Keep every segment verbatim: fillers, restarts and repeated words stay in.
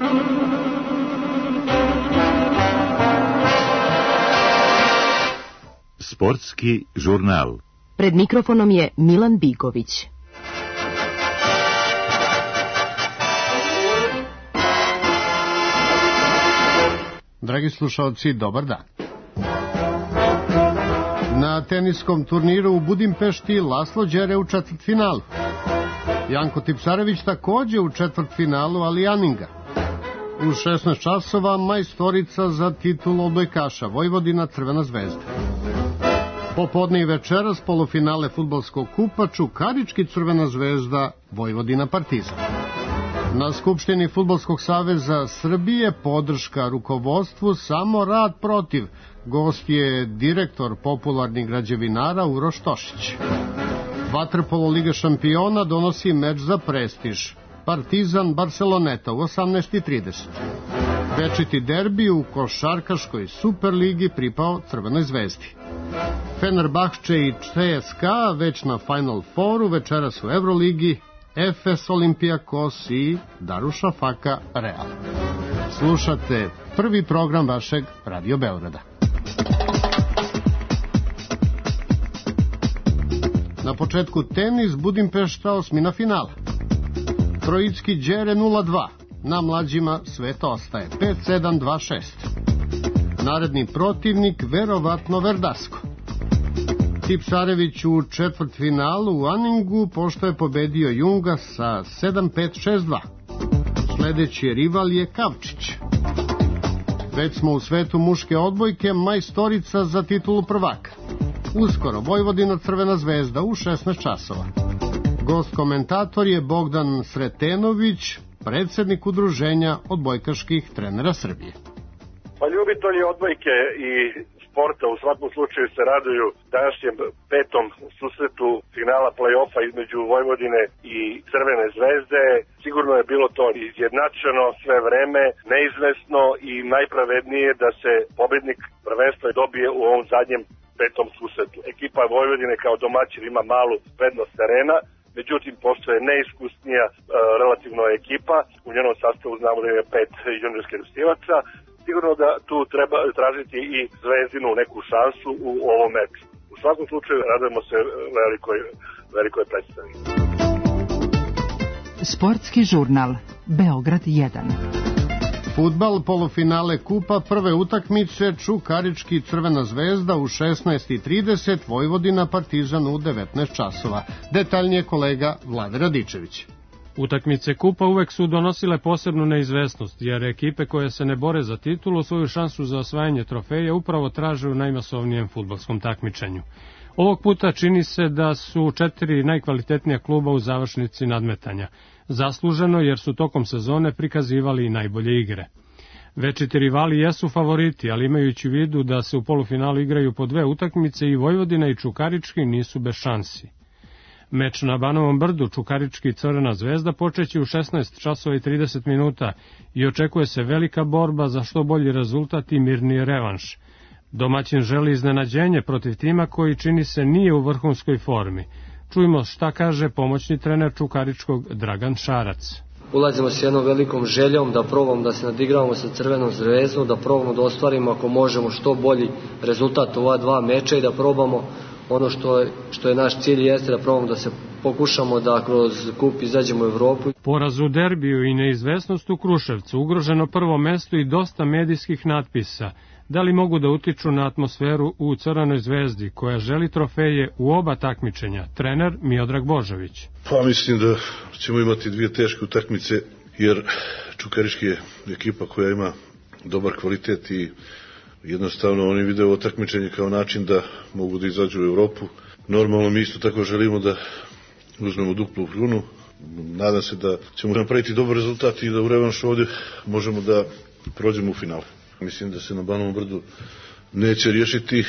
Sportski žurnal. Pred mikrofonom je Milan Bigović. Dragi slušalci, dobar dan. Na teniskom turniru u Budimpešti Laslo Đere u četvrtfinalu. Janko Tipsarević takođe u četvrtfinalu, ali Aninga. U šesnaest časova majstorica za titulu odbojkaša Vojvodina Crvena zvezda. Popodne i večeras polufinale fudbalskog kupa Čukarički Crvena zvezda Vojvodina Partizan. Na Skupštini Fudbalskog saveza Srbije podrška rukovodstvu, samo rad protiv. Gost je direktor popularnih građevinara Uroš Tošić. Vaterpolo Liga šampiona donosi meč za prestiž. Partizan Barceloneta u osamnaest i trideset. Večiti derbi u košarkaškoj Superligi pripao Crvenoj zvezdi. Fenerbahče i C S K A već na Final Fouru, večeras u Evroligi Efes Olimpijakos i Darušafaka Real. Slušate prvi program vašeg Radio Beograda. Na početku tenis, Budimpešta osmina finala. Trojicki Đere nula dva, na mlađima svet ostaje pet sedam dva šest. Naredni protivnik verovatno Verdasko. Tipsarević u četvrtfinalu u Aningu, pošto je pobedio Junga sa sedam pet šest dva. Sledeći rival je Kavčić. Već smo u svetu muške odbojke, majstorica za titulu prvaka. Uskoro Vojvodina Crvena zvezda u šesnaest časova. Gost komentator je Bogdan Sretenović, predsednik udruženja odbojkaških trenera Srbije. Pa ljubitelji odbojke i sporta u svakom slučaju se raduju današnjem petom susretu finala play-offa između Vojvodine i Crvene zvezde. Sigurno je bilo to izjednačeno sve vreme, neizvesno i najpravednije da se pobednik prvenstva dobije u ovom zadnjem petom susretu. Ekipa Vojvodine kao domaćin ima malu prednost terena, međutim, pošto je neiskusnija e, relativno ekipa, u njenom sastavu znamo da ima pet juniorskih reprezentativaca, sigurno da tu treba tražiti i Zvezdinu neku šansu u ovom meču. U svakom slučaju radujemo se velikoj, velikoj predstavi. Sportski žurnal Beograd jedan. Fudbal, polufinale kupa, prve utakmice Čukarički Crvena zvezda u šesnaest i trideset, Vojvodina Partizan u devetnaest časova. Detaljnije kolega Vlade Radičević. Utakmice kupa uvek su donosile posebnu neizvesnost, jer ekipe koje se ne bore za titulu svoju šansu za osvajanje trofeja upravo traže u najmasovnijem fudbalskom takmičenju. Ovog puta čini se da su četiri najkvalitetnija kluba u završnici nadmetanja. Zasluženo, jer su tokom sezone prikazivali i najbolje igre. Večiti rivali jesu favoriti, ali imajući u vidu da se u polufinalu igraju po dve utakmice, i Vojvodina i Čukarički nisu bez šansi. Meč na Banovom Brdu, Čukarički Crvena zvezda, počeće u šesnaest časova i trideset minuta i očekuje se velika borba za što bolji rezultat i mirniji revanš. Domaćin želi iznenađenje protiv tima koji čini se nije u vrhunskoj formi. Čujmo šta kaže pomoćni trener Čukaričkog Dragan Šarac. Ulazimo s jednom velikom željom da probamo da se nadigravamo sa Crvenom zvezdom, da probamo da ostvarimo ako možemo što bolji rezultat u ova dva meča i da probamo ono što je, što je naš cilj, jeste da probamo da se pokušamo da kroz kup izađemo u Evropu. Poraz u derbiju i neizvesnost u Kruševcu, ugroženo prvo mesto i dosta medijskih natpisa. Da li mogu da utiču na atmosferu u Crvenoj zvezdi, koja želi trofeje u oba takmičenja? Trener Miodrag Božović. Pa mislim da ćemo imati dvije teške utakmice, jer Čukarički je ekipa koja ima dobar kvalitet i jednostavno oni vide ovo takmičenje kao način da mogu da izađu u Evropu. Normalno mi isto tako želimo da uzmemo duplu krunu. Nadam se da ćemo napraviti dobar rezultat i da u revanšu ovdje možemo da prođemo u finalu. Mislim da se na Banovom Brdu neće riješiti,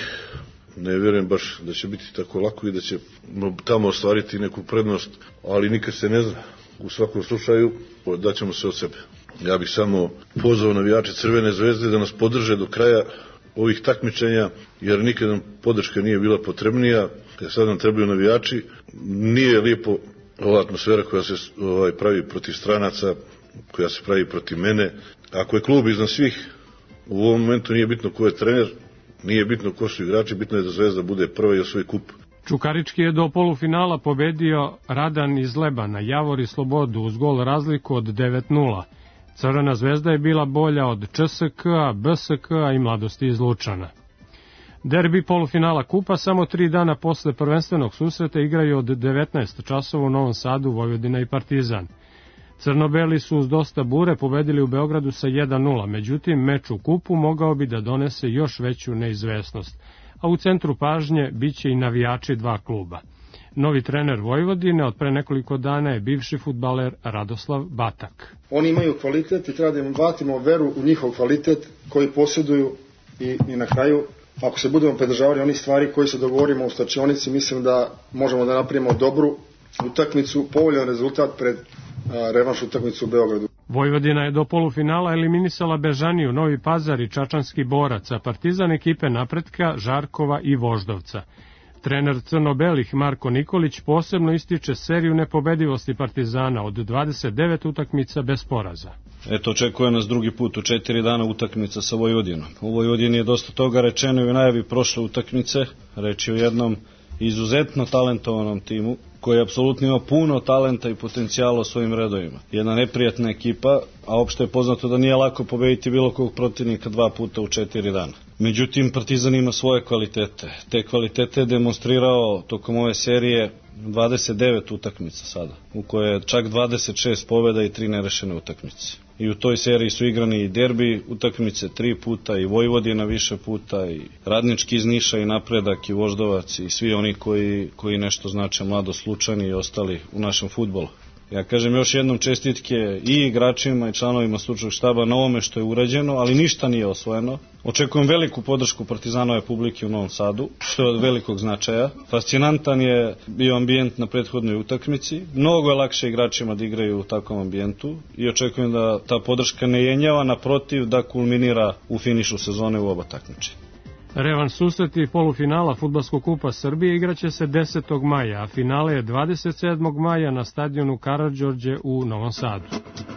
ne vjerujem baš da će biti tako lako i da će tamo ostvariti neku prednost, ali nikad se ne zna. U svakom slučaju daćemo se od sebe. Ja bih samo pozvao navijače Crvene zvezde da nas podrže do kraja ovih takmičenja, jer nikad nam podrška nije bila potrebnija. Sad nam trebaju navijači. Nije lijepo ova atmosfera koja se ovaj, pravi protiv stranaca, koja se pravi protiv mene. Ako je klub iznad svih, u ovom momentu nije bitno ko je trener, nije bitno ko su igrači, bitno je da Zvezda bude prva i osvoji kup. Čukarički je do polufinala pobedio Radan iz Lebana, Javor i Slobodu uz gol razliku od devet nula. Crvena Zvezda je bila bolja od Č S K-a, B S K-a i Mladosti iz Lučana. Derbi polufinala kupa samo tri dana posle prvenstvenog susreta igraju od devetnaest časova u Novom Sadu, Vojvodina i Partizan. Crnobeli su uz dosta bure pobedili u Beogradu sa jedan nula, međutim meč u kupu mogao bi da donese još veću neizvesnost, a u centru pažnje biće i navijači dva kluba. Novi trener Vojvodine od pre nekoliko dana je bivši fudbaler Radoslav Batak. Oni imaju kvalitet i treba da im vratimo veru u njihov kvalitet koji posjeduju i, i na kraju, ako se budemo pridržavali onih stvari koji se dogovorimo u stačionici, mislim da možemo da napravimo dobru utakmicu, povoljan rezultat pred a, revanš utakmicu u Beogradu. Vojvodina je do polufinala eliminisala Bežaniju, Novi Pazar i Čačanski Borac, a Partizan ekipe Napretka, Žarkova i Voždovca. Trener crno-belih Marko Nikolić posebno ističe seriju nepobedivosti Partizana od dvadeset devet utakmica bez poraza. Eto, očekuje nas drugi put u četiri dana utakmica sa Vojvodinom. U Vojvodini je dosta toga rečeno i u najavi prošle utakmice. Reč je o jednom izuzetno talentovanom timu koji apsolutno ima puno talenta i potencijala u svojim redovima. Jedna neprijatna ekipa, a opšte je poznato da nije lako pobediti bilo kog protivnika dva puta u četiri dana. Međutim, Partizan ima svoje kvalitete. Te kvalitete je demonstrirao tokom ove serije dvadeset devet utakmica sada, u koje je čak dvadeset šest pobjeda i tri nerešene utakmice. I u toj seriji su igrani i derbi utakmice tri puta, i Vojvodina više puta, i Radnički iz Niša, i Napredak, i Voždovac, i svi oni koji, koji nešto znače, Mladost, Lučani i ostali u našem fudbalu. Ja kažem još jednom čestitke i igračima i članovima stručnog štaba na ovome što je urađeno, ali ništa nije osvojeno. Očekujem veliku podršku Partizanove publike u Novom Sadu, što je od velikog značaja. Fascinantan je bio ambijent na prethodnoj utakmici. Mnogo je lakše igračima da igraju u takvom ambijentu i očekujem da ta podrška ne jenjava, naprotiv da kulminira u finišu sezone u oba takmičenja. Revanš susreti polufinala Fudbalskog kupa Srbije igraće se desetog maja, a finale je dvadeset sedmog maja na stadionu Karađorđe u Novom Sadu.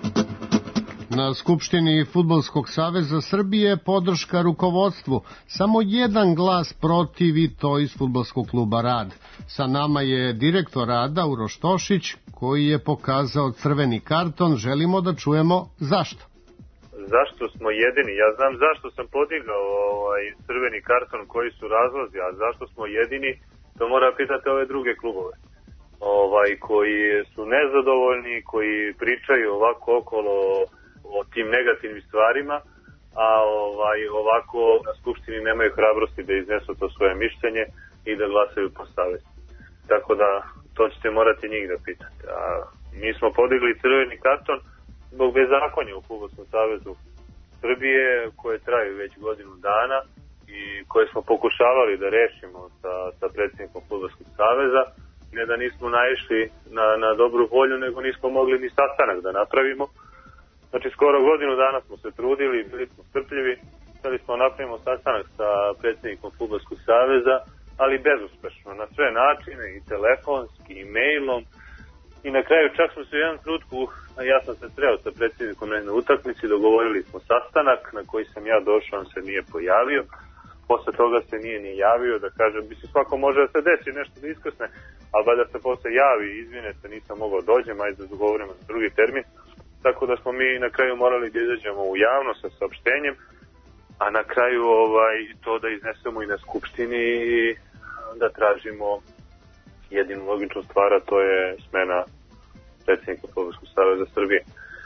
Na Skupštini Fudbalskog saveza Srbije podrška rukovodstvu. Samo jedan glas protiv i to iz Fudbalskog kluba Rad. Sa nama je direktor Rada Uroš Tošić koji je pokazao crveni karton. Želimo da čujemo zašto. Zašto smo jedini? Ja znam zašto sam podigao ovaj crveni karton, koji su razlozi, a zašto smo jedini, to mora pitati ove druge klubove. Ovaj koji su nezadovoljni, koji pričaju ovako okolo o tim negativnim stvarima, a ovaj ovako na skupštini nemaju hrabrosti da iznesu to svoje mišljenje i da glasaju po savesti. Tako da to ćete morati njih da pitate. A mi smo podigli crveni karton zbog bezakonja u Fudbalskom savezu Srbije, koje traju već godinu dana i koje smo pokušavali da rešimo sa, sa predsjednikom Fudbalskog saveza. Ne da nismo naišli na, na dobru volju, nego nismo mogli ni sastanak da napravimo. Znači, skoro godinu dana smo se trudili, bili smo strpljivi, hteli smo napravimo sastanak sa predsjednikom Fudbalskog saveza, ali bezuspešno, na sve načine, i telefonski, i mailom. I na kraju čak smo se u jednom trenutku, ja sam se sreo sa predsjednikom na jednoj utakmici, dogovorili smo sastanak na koji sam ja došao, on se nije pojavio. Posle toga se nije ni javio, da kažem, mislim, svako može da se desi nešto da iskrsne, ali da se posle javi, izvine se, nisam mogao dođem, ajde da dogovorimo za drugi termin. Tako da smo mi na kraju morali da izađemo u javnost sa saopštenjem, a na kraju ovaj to da iznesemo i na skupštini i da tražimo jedinu logičnu stvar, a to je smena predsjednika Fudbalskog saveza Srbije. E,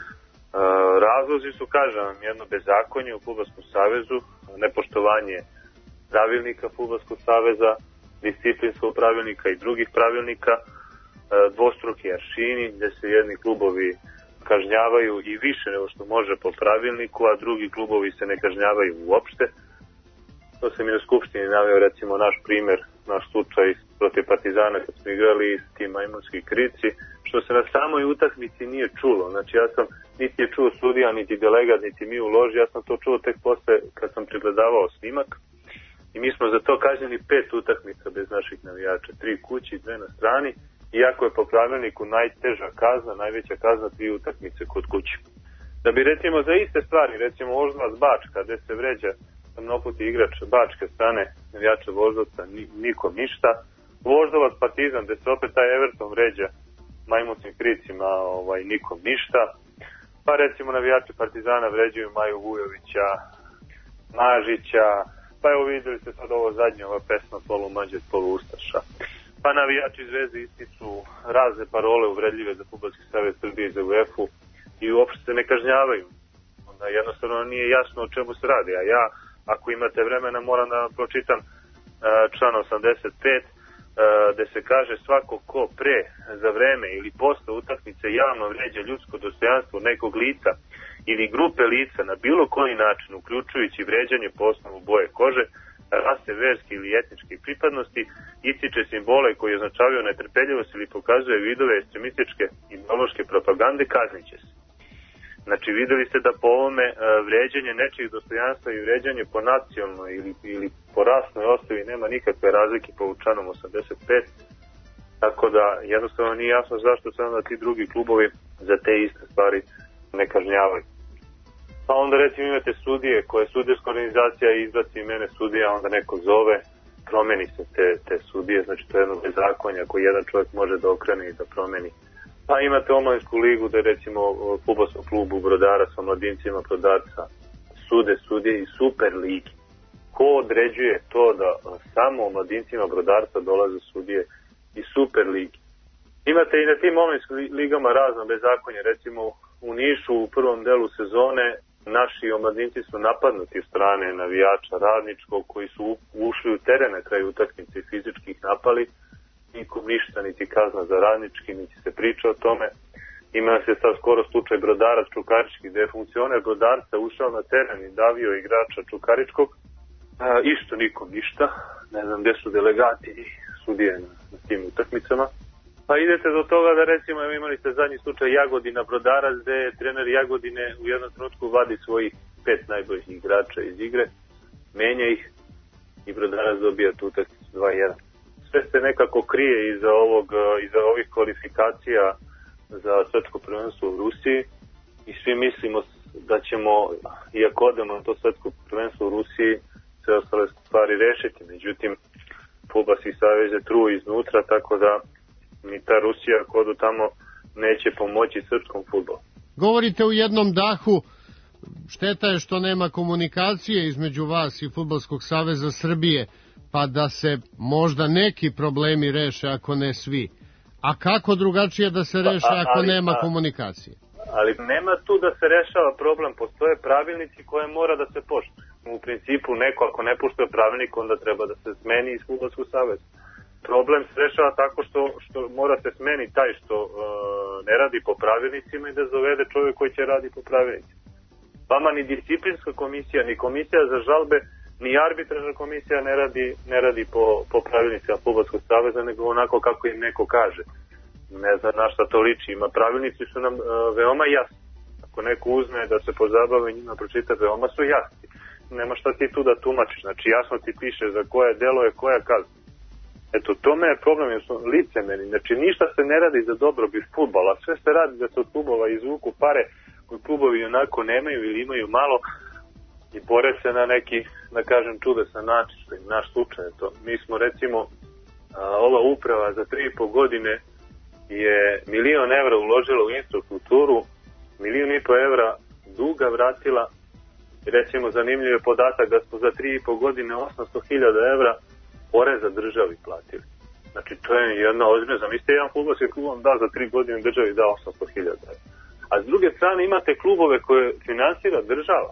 razlozi su, kažem, jedno bezakonje u Fudbalskom savezu, nepoštovanje pravilnika Fudbalskog saveza, disciplinskog pravilnika i drugih pravilnika, e, dvostruki aršini, gde se jedni klubovi kažnjavaju i više nego što može po pravilniku, a drugi klubovi se ne kažnjavaju uopšte. To sam i na skupštini naveo, recimo, naš primer, naš slučaj protiv Partizana kad smo igrali s tim Majmunski Krici, što se na samoj utakmici nije čulo. Znači, ja sam niti je čuo sudija, niti delegat, niti mi u loži, ja sam to čuo tek posle kad sam pregledavao snimak. I mi smo za to kažnjeni pet utakmica bez naših navijača, tri kući, dve na strani, iako je po pravilniku najteža kazna, najveća kazna tri utakmice kod kuće. Da bi recimo za iste stvari, recimo Voždovac Bačka, gde se vređa mnoputi igrač Bačke strane navijača Voždovca, nikom ništa. Voždovac Partizan, gde se opet taj Everton vređa majmunskim kricima, ovaj, nikom ništa. Pa recimo navijači Partizana vređaju Maju Vujovića, Mažića, pa evo videli ste sad ovo zadnje, ova pesma polu Mađar, polu Ustaša. Pa navijači Zvezde ističu razne parole uvredljive za Fudbalski savez Srbije i za UEFA i uopšte se ne kažnjavaju. Onda jednostavno nije jasno o čemu se radi. A ja, ako imate vremena, moram da vam pročitam uh, član osamdeset pet, uh, gde se kaže svako ko pre, za vreme ili posle utakmice javno vređa ljudsko dostojanstvo nekog lica ili grupe lica na bilo koji način, uključujući vređanje po osnovu boje kože, rase, verske ili etničke pripadnosti, ističe simbole koji označavaju netrpeljivost ili pokazuje vidove ekstremističke ideološke propagande, kazniće se. Znači, videli ste da po ovome uh, vređanje nečijeg dostojanstva i vređanje po nacionalnoj ili, ili po rasnoj osnovi nema nikakve razlike po članom osamdeset pet, tako da jednostavno nije jasno zašto se onda ti drugi klubovi za te iste stvari ne kažnjavaju. Pa onda recimo imate sudije koje sudijska organizacija izbaci imene sudija, onda neko zove, promeni se te, te sudije, znači to je jedno bezakonje ako jedan čovjek može da okrene i da promeni. Pa imate omladinsku ligu da recimo fudbalskom klubu Brodara sa mladincima Brodarca sude sudije i Super ligi. Ko određuje to da samo mladincima Brodarca dolaze sudije i Super ligi? Imate i na tim omladinskim ligama razno bezakonje, recimo u Nišu u prvom delu sezone naši omladinci su napadnuti od strane navijača Radničkog koji su ušli u teren na kraju utakmice i fizički ih napali. Nikom ništa, niti kazna za Radnički, niti se priča o tome. Ima se sad skoro slučaj Brodarac Čukarički, gde je funkcioner Brodarca ušao na teren i davio igrača Čukaričkog. A, isto nikom ništa. Ne znam gde su delegati i sudije na, na tim utakmicama. Pa idete do toga da recimo imali ste zadnji slučaj Jagodina Brodarac, gde je trener Jagodine u jednom trenutku vadi svojih pet najboljih igrača iz igre, menja ih i Brodarac dobija tu utakmicu dva jedan. Sve se nekako krije iza ovog, iza ovih kvalifikacija za svetsko prvenstvo u Rusiji i svi mislimo da ćemo, iako odemo na to svetsko prvenstvo u Rusiji, sve ostale stvari rešiti. Međutim, Fudbalski savez je tru iznutra, tako da ni ta Rusija ako odu tamo neće pomoći srpskom fudbalu. Govorite u jednom dahu, šteta je što nema komunikacije između vas i Fudbalskog saveza Srbije, pa da se možda neki problemi reše ako ne svi. A kako drugačije da se reše ako ali, nema komunikacije? Ali nema tu da se rešava problem, postoje pravilnici koje mora da se poštuju. U principu neko ako ne poštuje pravilnik onda treba da se smeni iz Fudbalskog saveza. Problem se rešava tako što, što mora se smeni taj što uh, ne radi po pravilnicima i da zavede čovjek koji će radi po pravilnicima. Vama ni disciplinska komisija, ni komisija za žalbe, ni arbitražna komisija ne radi, ne radi po, po pravilnicima Fudbalskog saveza, nego onako kako im neko kaže. Ne znam na šta to liči. Ima pravilnici su nam uh, veoma jasni. Ako neko uzme da se pozabavi njima pročita, veoma su jasni. Nema šta ti tu da tumačiš. Znači jasno ti piše za koje delo je koja kazna. Eto, tome je problem, jer su licemeri. Znači, ništa se ne radi za dobrobit fudbala. Sve se radi da se od klubova izvuku pare koji klubovi onako nemaju ili imaju malo i bore se na neki, da kažem, čudesan način, što je naš slučaj. To. Mi smo, recimo, a, ova uprava za tri i po godine je milion evra uložila u infrastrukturu, milion i po evra duga vratila. Recimo, zanimljiv je podatak da smo za tri i po godine osamsto hiljada evra poreza državi platili. Znači, to je jedna ozbiljna, zamislite, jedan fudbalski klub vam da za tri godine državi da osamsto hiljada. A s druge strane imate klubove koje finansira država.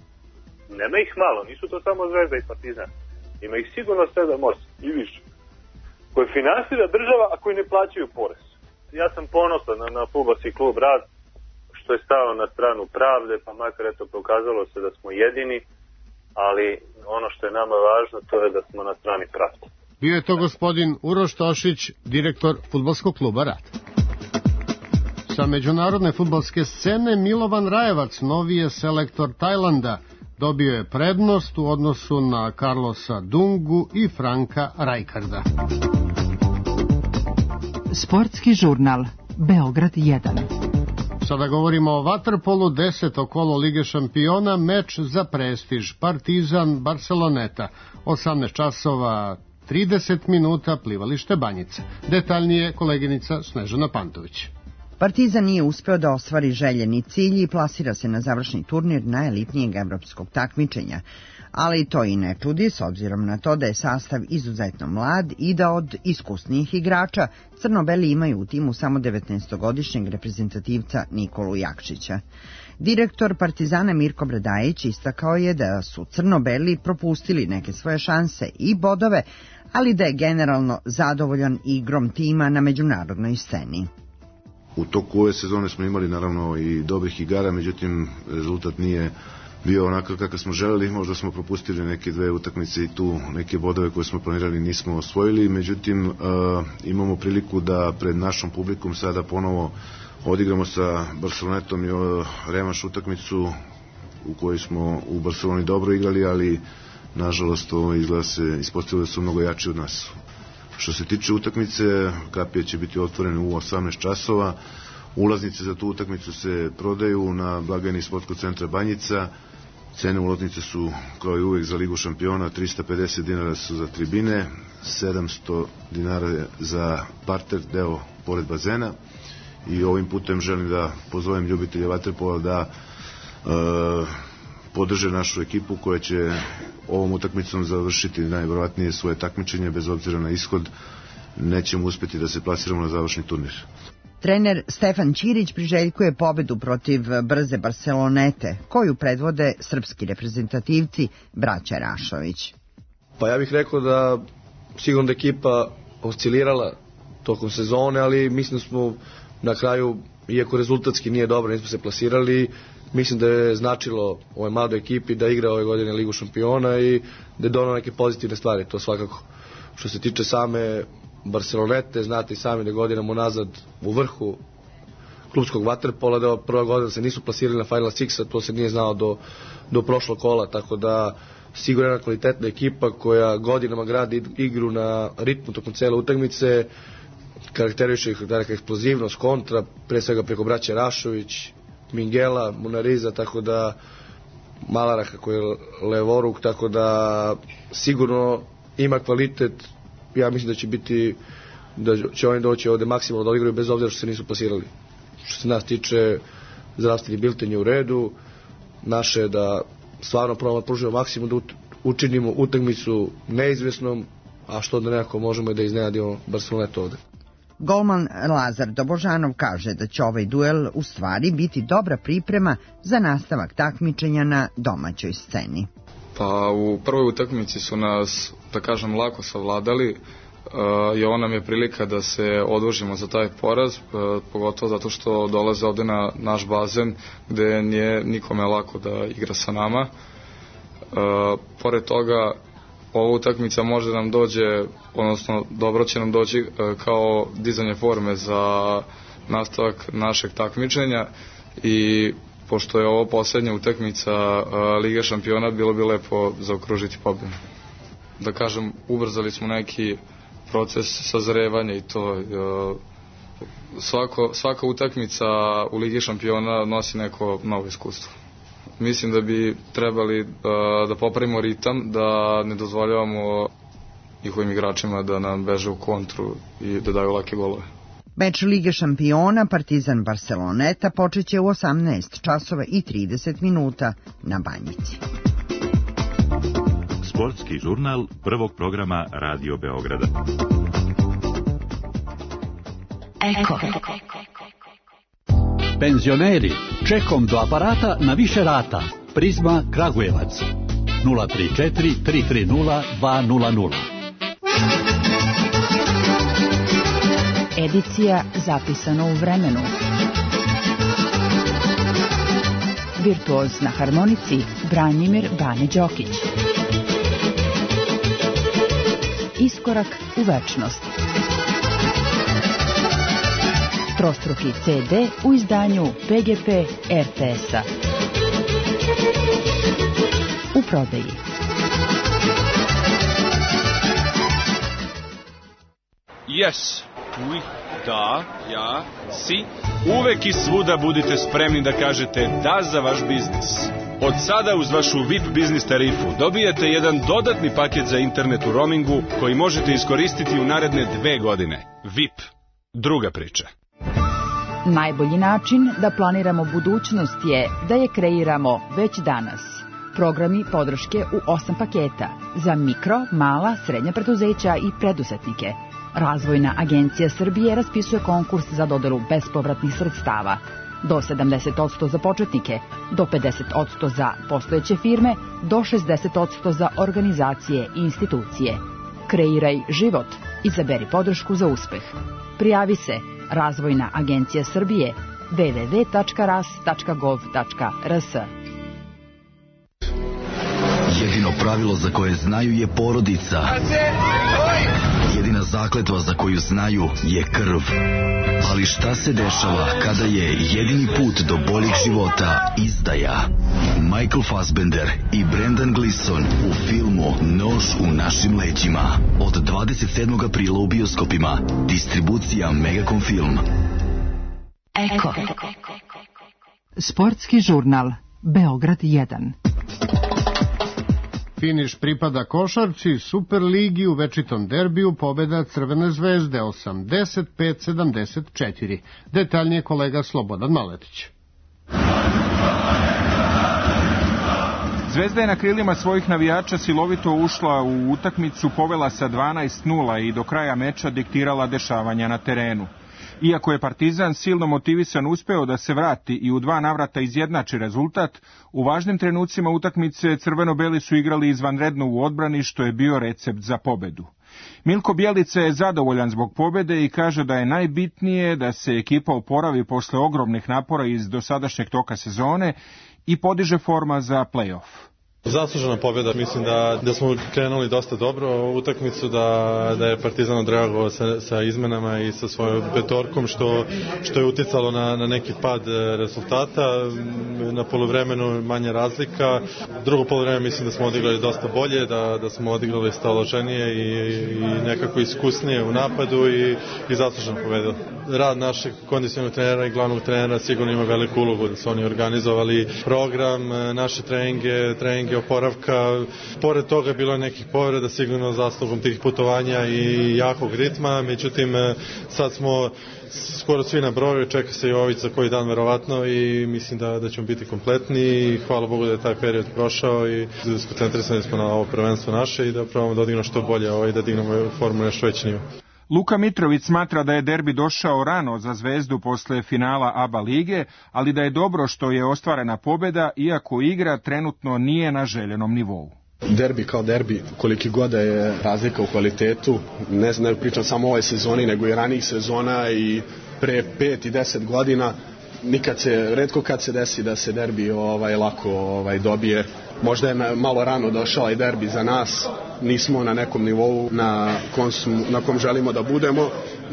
Nema ih malo, nisu to samo Zvezda i Partizan. Ima ih sigurno sedam osam i više. Koje finansira država, a koji ne plaćaju porez. Ja sam ponosan na, na fudbalski klub Rad, što je stao na stranu pravde, pa makar eto pokazalo se da smo jedini, ali ono što je nama važno to je da smo na strani pravde. Bio je to gospodin Uroš Tošić, direktor Fudbalskog kluba Rad. Sa međunarodne fudbalske scene Milovan Rajevac, novi je selektor Tajlanda, dobio je prednost u odnosu na Carlosa Dungu i Franka Rijkaarda. Sportski žurnal Beograd jedan. Sada govorimo o vaterpolu, deseto kolo Lige šampiona, meč za prestiž, Partizan Barceloneta, osamnaest časova trideset minuta, plivalište Banjica. Detaljnije koleginica Snežana Pantović. Partizan nije uspeo da ostvari željeni cilj i plasira se na završni turnir najelitnijeg evropskog takmičenja, ali to i ne čudi s obzirom na to da je sastav izuzetno mlad i da od iskusnijih igrača crno-beli imaju u timu samo devetnaestogodišnjeg reprezentativca Nikolu Jakšića. Direktor Partizana Mirko Bradajić istakao je da su crno-beli propustili neke svoje šanse i bodove, ali da je generalno zadovoljan igrom tima na međunarodnoj sceni. U toku ove sezone smo imali naravno i dobrih igara, međutim rezultat nije bio onako kako smo želeli, možda smo propustili neke dve utakmice i tu neke bodove koje smo planirali nismo osvojili, međutim uh, imamo priliku da pred našom publikom sada ponovo odigramo sa Barcelonetom i uh, revanš utakmicu u kojoj smo u Barceloni dobro igrali, ali nažalost ovo izgleda se ispostavilo da su mnogo jači od nas. Što se tiče utakmice, kapije će biti otvorene u osamnaest časova. Ulaznice za tu utakmicu se prodaju na blagajni Sportskog centra Banjica. Cene ulaznice su, kao i uvek, za Ligu šampiona, trista pedeset dinara su za tribine, sedamsto dinara za parter, deo pored bazena. I ovim putem želim da pozovem ljubitelje vaterpola da e, podrže našu ekipu koja će ovom utakmicom završiti najverovatnije svoje takmičenje, bez obzira na ishod. Nećemo uspjeti da se plasiramo na završni turnir. Trener Stefan Ćirić priželjkuje pobedu protiv brze Barcelonete, koju predvode srpski reprezentativci braća Rašović. Pa ja bih rekao da sigurno da ekipa oscilirala tokom sezone, ali mislim da smo na kraju, iako rezultatski nije dobro, nismo se plasirali, mislim da je značilo ovoj mladoj ekipi da igra ove godine Ligu šampiona i da je donao neke pozitivne stvari, to svakako. Što se tiče same Barcelonete, znate i sami da godinama unazad u vrhu klubskog vaterpola, da prva godina se nisu plasirali na Final Six, to se nije znao do, do prošlog kola, tako da sigurno jedna kvalitetna ekipa koja godinama gradi igru na ritmu tokom cele utakmice, karakteriše ih neka eksplozivnost, kontra, pre svega preko braća Rašović, Mingela, Munariza, tako da Malaraka koji je levoruk, tako da sigurno ima kvalitet. Ja mislim da će biti, da će oni doći ovde maksimalno da odigraju bez obzira što se nisu plasirali. Što se nas tiče, zdravstveni bilten je u redu, naše je da stvarno probamo da pružimo maksimum, da učinimo utakmicu neizvesnom, a što da nekako možemo da iznenadimo Barcelonetu ovde. Golman Lazar Dobožanov kaže da će ovaj duel u stvari biti dobra priprema za nastavak takmičenja na domaćoj sceni. Pa u prvoj utakmici su nas, da kažem, lako savladali uh, i ovo nam je prilika da se odložimo za taj poraz, uh, pogotovo zato što dolaze ovde na naš bazen gde nije nikome lako da igra sa nama. Uh, pored toga, ova utakmica može nam dođe, odnosno dobro će nam doći uh, kao dizanje forme za nastavak našeg takmičenja i pošto je ovo poslednja utakmica uh, Lige šampiona, bilo bi lepo zaokružiti pobedu. Da kažem, ubrzali smo neki proces sazrevanja i to uh, svako, svaka utakmica u Ligi šampiona nosi neko novo iskustvo. Mislim da bi trebali uh, da popravimo ritam, da ne dozvoljavamo njihovim igračima da nam beže u kontru i da daju lake golove. Meč Lige šampiona Partizan Barceloneta počeće u osamnaest časova i trideset minuta na Banjici. Sportski žurnal prvog programa Radio Beograda. Eko. Penzioneri, čekom do aparata na više rata. Prizma Kragujevac. nula tri četiri tri tri nula dva nula nula. Edicija zapisana u vremenu. Virtuoz na harmonici Branimir Bane Đokić. Iskorak u večnost. Trostruki ce de u izdanju pe ge pe er te es-a. U prodaji. Yes, oui. Da, ja, si. Uvek i svuda budite spremni da kažete da za vaš biznis. Od sada uz vašu V I P biznis tarifu dobijete jedan dodatni paket za internet u roamingu koji možete iskoristiti u naredne dve godine. V I P. Druga priča. Najbolji način da planiramo budućnost je da je kreiramo već danas. Programi podrške u osam paketa za mikro, mala, srednja preduzeća i preduzetnike. Razvojna agencija Srbije raspisuje konkurs za dodelu bespovratnih sredstava. Do sedamdeset posto za početnike, do pedeset posto za postojeće firme, do šezdeset posto za organizacije i institucije. Kreiraj život. Izaberi podršku za uspeh. Prijavi se Razvojna agencija Srbije w w w tačka ras tačka gov tačka r s. Jedino pravilo za koje znaju je porodica. Jedina zakletva za koju znaju je krv. Ali šta se dešava kada je jedini put do boljeg života izdaja? Michael Fassbender i Brendan Gleeson u filmu Nož u našim leđima. Od dvadeset sedmog aprila u bioskopima. Distribucija Megacom Film. Eko. Sportski žurnal Beograd jedan. Finiš pripada košarci, Superligi u večitom derbiju, pobeda Crvene zvezde osamdeset pet sedamdeset četiri. Detaljnije kolega Slobodan Maletić. Zvezda je na krilima svojih navijača silovito ušla u utakmicu, povela sa dvanaest nula i do kraja meča diktirala dešavanja na terenu. Iako je Partizan silno motivisan uspeo da se vrati i u dva navrata izjednači rezultat, u važnim trenucima utakmice crveno-beli su igrali izvanredno u odbrani, što je bio recept za pobedu. Milko Bjelica je zadovoljan zbog pobede i kaže da je najbitnije da se ekipa oporavi posle ogromnih napora iz dosadašnjeg toka sezone i podiže forma za play-off. Zaslužena pobjeda, mislim da, da smo krenuli dosta dobro u utakmicu, da, da je Partizan odreagovao sa, sa izmenama i sa svojom petorkom, što, što je uticalo na, na neki pad rezultata. Na poluvremenu manja razlika. Drugo poluvreme mislim da smo odigrali dosta bolje, da, da smo odigrali staloženije i, i nekako iskusnije u napadu i, i zaslužena pobjeda. Rad našeg kondicionalnog trenera i glavnog trenera sigurno ima veliku ulogu, da su oni organizovali program, naše treninge, treninge oporavka. Pored toga je bilo nekih povreda, sigurno zaslugom tih putovanja i jakog ritma, međutim sad smo skoro svi na broju, čeka se Jović za koji dan verovatno i mislim da, da ćemo biti kompletni i hvala Bogu da je taj period prošao i skoncentrisani smo na ovo prvenstvo naše i da probamo da odigramo što bolje ovaj, da dignemo formu nešto veći nivo. Luka Mitrović smatra da je derbi došao rano za Zvezdu posle finala A B A lige, ali da je dobro što je ostvarena pobjeda, iako igra trenutno nije na željenom nivou. Derbi kao derbi, koliki god je razlika u kvalitetu, ne znam, ne pričam samo o ovoj sezoni, nego i ranijih sezona i pre pet i deset godina, nikad se, retko kad se desi da se derbi ovaj, lako ovaj, dobije. Možda je malo rano došao i derbi za nas, nismo na nekom nivou na kom, smo, na kom želimo da budemo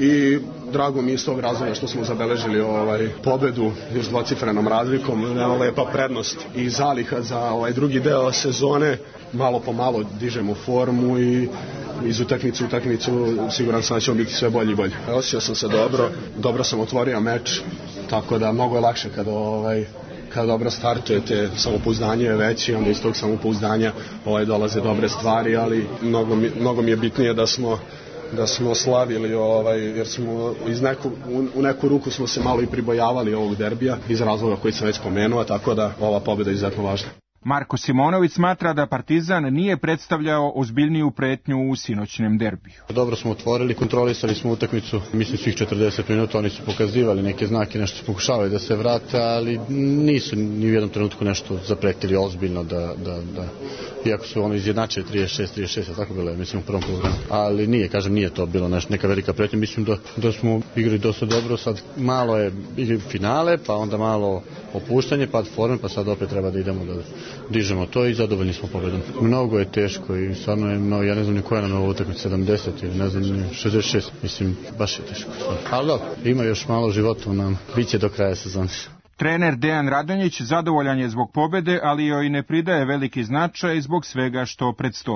i drago mi je iz tog razloga što smo zabeležili ovaj, pobedu još dvocifrenom razlikom, veoma lepa prednost i zaliha za ovaj drugi deo sezone, malo po malo dižemo formu i iz utakmice u utakmicu siguran sam da ćemo biti sve bolji i bolji. Osjećao sam se dobro, dobro sam otvorio meč, tako da mnogo je lakše kada ovaj, kada dobro startujete, samopouzdanje je veće, onda iz tog samopouzdanja ovaj, dolaze dobre stvari, ali mnogo mi, mnogo mi je bitnije da smo da smo slavili, ovaj, jer smo iz neku, u, u neku ruku smo se malo i pribojavali ovog derbija iz razloga koji sam već spomenuo, tako da ova pobjeda je izuzetno važna. Marko Simonović smatra da Partizan nije predstavljao ozbiljniju pretnju u sinoćnem derbiju. Dobro smo otvorili, kontrolisali smo utakmicu, mislim svih četrdeset minuta, oni su pokazivali neke znake, nešto su pokušavali da se vrate, ali nisu ni u jednom trenutku nešto zapretili ozbiljno da, da, da iako su ono izjednačili trideset šest trideset šest, tako bilo je, mislim u prvom poluvremenu. Ali nije, kažem, nije to bilo neš, neka velika pretnja, mislim da, da smo igrali dosta dobro, sad malo je igri finale, pa onda malo opuštanje, pad forme, pa sad opet treba da idemo da dižemo to i zadovoljni smo pobedom. Mnogo je teško i stvarno je mnogo, ja ne znam ni koja nam je ovo utakmica, sedamdeset ili ne znam, šezdeset šest, mislim, baš je teško. Ali dobro, ima još malo života u nam, bit će do kraja sezone. Trener Dejan Radonjić zadovoljan je zbog pobede, ali joj ne pridaje veliki značaj zbog svega što predstoji.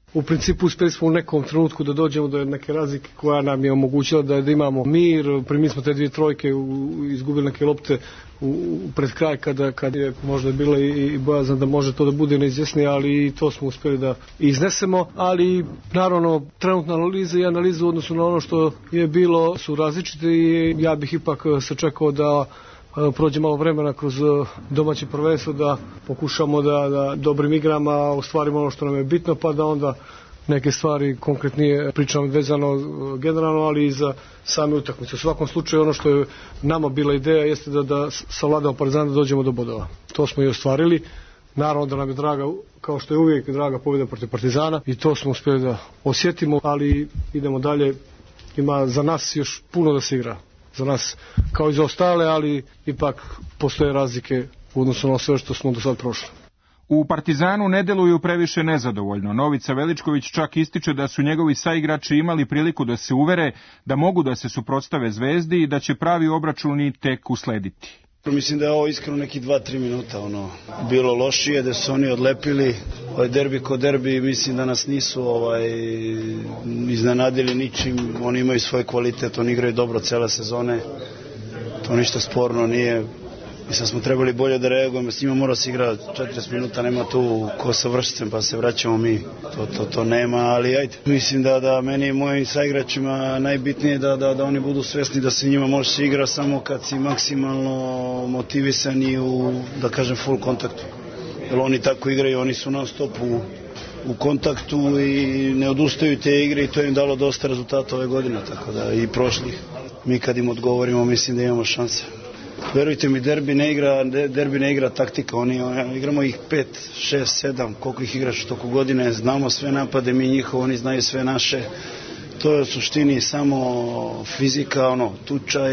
U principu uspjeli smo u nekom trenutku da dođemo do neke razlike koja nam je omogućila da, da imamo mir, primili smo te dvije trojke, u, izgubili neke lopte u, u pred kraj kada, kada je možda bila i, i bojazan da može to da bude neizvjesnije, ali to smo uspjeli da iznesemo, ali naravno trenutna analiza i analiza u odnosu na ono što je bilo su različite i ja bih ipak sačekao da prođe malo vremena kroz domaće prvenstvo, da pokušamo da, da dobrim igrama ostvarimo ono što nam je bitno, pa da onda neke stvari konkretnije pričamo vezano generalno, ali i za same utakmice. U svakom slučaju ono što je nama bila ideja jeste da, da savladamo Partizan, da dođemo do bodova. To smo i ostvarili. Naravno da nam je draga, kao što je uvijek draga pobjeda protiv Partizana i to smo uspjeli da osjetimo, ali idemo dalje. Ima za nas još puno da se igra. Za nas kao i za ostale, ali ipak postoje razlike u odnosu na sve što smo do sad prošli. U Partizanu ne deluju previše nezadovoljno. Novica Veličković čak ističe da su njegovi saigrači imali priliku da se uvere da mogu da se suprotstave Zvezdi i da će pravi obračuni tek uslediti. Mislim da je ovo iskreno neki dva tri minuta ono bilo lošije, da su oni odlepili ovaj derbi ko derbi, mislim da nas nisu ovaj iznenadili ničim, oni imaju svoj kvalitet, oni igraju dobro cele sezone, to ništa sporno nije. Mislim smo trebali bolje da reagujemo, s njima mora se igra četrdeset minuta, nema tu ko sa vršicem pa se vraćamo mi, to, to, to nema, ali ajde. Mislim da, da meni i mojim saigračima najbitnije da, da, da oni budu svesni da se njima može se igra samo kad si maksimalno motivisani u, da kažem, full kontaktu. Jer oni tako igraju, oni su non stop u, u kontaktu i ne odustaju te igre i to im dalo dosta rezultata ove godine, tako da i prošlih. Mi kad im odgovorimo mislim da imamo šanse. Verujte mi, derbi ne igra, derbi ne igra taktika, oni, oni igramo ih pet, šest, sedam, koliko ih igraš toko godine, znamo sve napade, mi njihovo, oni znaju sve naše. To je u suštini samo fizika, ono, tuča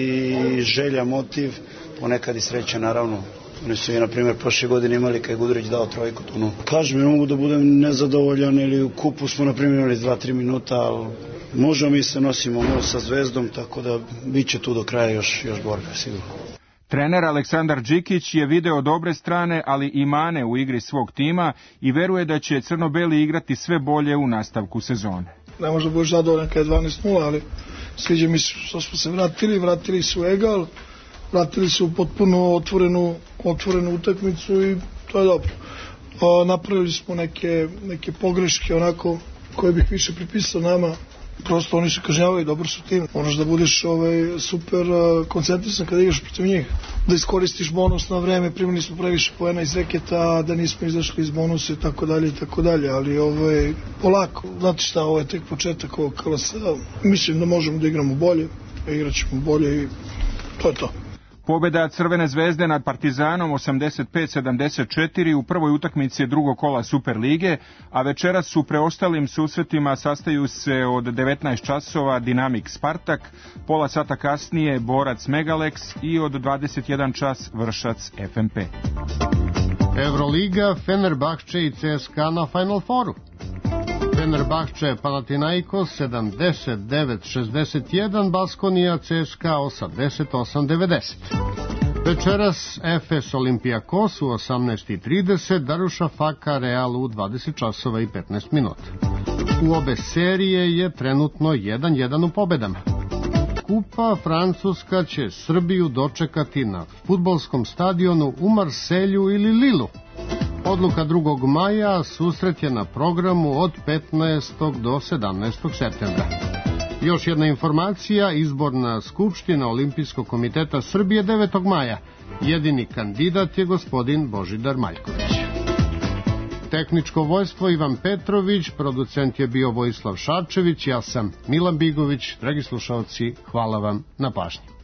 i želja, motiv, ponekad i sreća, naravno. Oni su i, na primjer, prošle godine imali kad je Gudurić dao trojku. Ono. Kažem, ne mogu da budem nezadovoljan ili u kupu smo, na primjer, imali dva tri minuta, ali možemo mi se nosimo sa Zvezdom, tako da bit će tu do kraja još, još borbe, sigurno. Trener Aleksandar Đikić je video dobre strane, ali i mane u igri svog tima i veruje da će crno-beli igrati sve bolje u nastavku sezone. Ne može da budeš zadovoljan kada je dvanaest nula, ali sviđa mi što smo se vratili, vratili su egal, vratili su potpuno otvorenu, otvorenu utakmicu i to je dobro. A, napravili smo neke, neke pogreške onako koje bih više pripisao nama. Prosto oni se kažnjavaju, dobro su tim. Moraš da budeš ovaj, super uh, koncentrisan kada igraš protiv njih. Da iskoristiš bonus na vreme, primili smo previše poena iz reketa, da nismo izašli iz bonusa i tako dalje i tako dalje. Ali ovaj, polako, znate šta, ovo je tek početak ovog klasa. Mislim da možemo da igramo bolje, igrat ćemo bolje i to je to. Pobjeda Crvene zvezde nad Partizanom osamdeset pet sedamdeset četiri u prvoj utakmici drugog kola Super lige, a večeras su preostalim susretima sastaju se od devetnaest časova Dinamik Spartak, pola sata kasnije Borac Megalex i od dvadeset jedan čas Vršac F M P. Euroliga, Fenerbahče i C S K A na Final Fouru. Fenerbahče Panathinaikos sedamdeset devet šezdeset jedan, Baskonija C S K A osamdeset osam devedeset. Večeras Efes Olimpijakos u osamnaest i trideset, Darušafaka Real u dvadeset časova i petnaest minuta. U obe serije je trenutno jedan jedan u pobedama. Kupa Francuska će Srbiju dočekati na fudbalskom stadionu u Marselju ili Lilu. Odluka drugog maja, susret je na programu od petnaestog do sedamnaestog septembra. Još jedna informacija, izborna skupština Olimpijskog komiteta Srbije devetog maja. Jedini kandidat je gospodin Božidar Maljković. Tehničko vojstvo Ivan Petrović, producent je bio Vojislav Šarčević, ja sam Milan Bigović. Dragi slušalci, hvala vam na pažnji.